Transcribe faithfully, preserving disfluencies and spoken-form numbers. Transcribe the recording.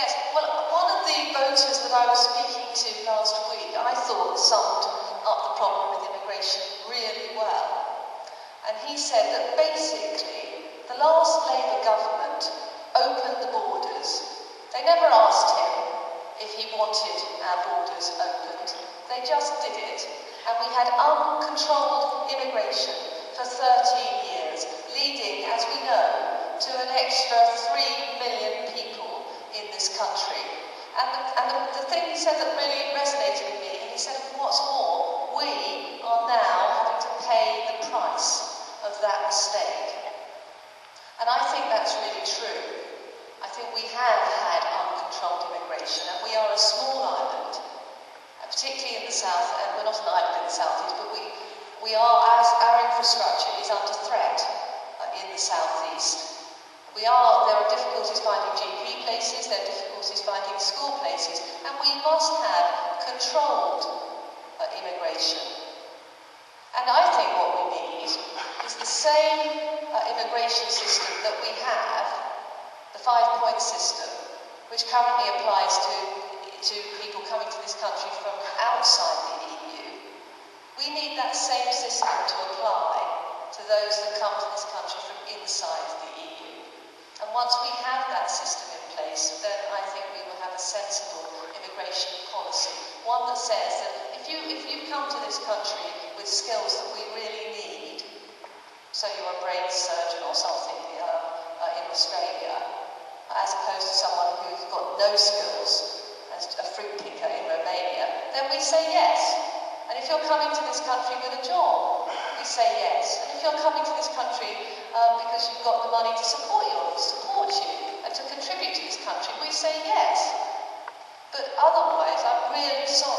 Yes, well, one of the voters that I was speaking to last week, I thought summed up the problem with immigration really well. And he said that basically, the last Labour government opened the borders. They never asked him if he wanted our borders opened. They just did it. And we had uncontrolled immigration for thirteen years, leading, as we know, to an extra three million people in this country. And, the, and the, the thing he said that really resonated with me, he said, what's more, we are now having to pay the price of that mistake. And I think that's really true. I think we have had uncontrolled immigration, and we are a small island, particularly in the south, and we're not an island in the southeast, but we, we are, as our infrastructure is under threat uh, in the southeast. We are, there are difficulties finding G P places, there are difficulties finding school places, and we must have controlled uh, immigration. And I think what we need is the same uh, immigration system that we have, the five-point system, which currently applies to, to people coming to this country from outside the E U. We need that same system to apply to those that come to this country from inside the E U. And once we have that system in place, then I think we will have a sensible immigration policy. One that says that if you, if you come to this country with skills that we really need, so you're a brain surgeon or something uh, uh, in Australia, as opposed to someone who's got no skills, as a fruit picker in Romania, then we say yes. And if you're coming to this country with a job, we say yes. And if you're coming to this country uh, because you've got the money to support you, support you, and to contribute to this country, we say yes. But otherwise, I'm really sorry.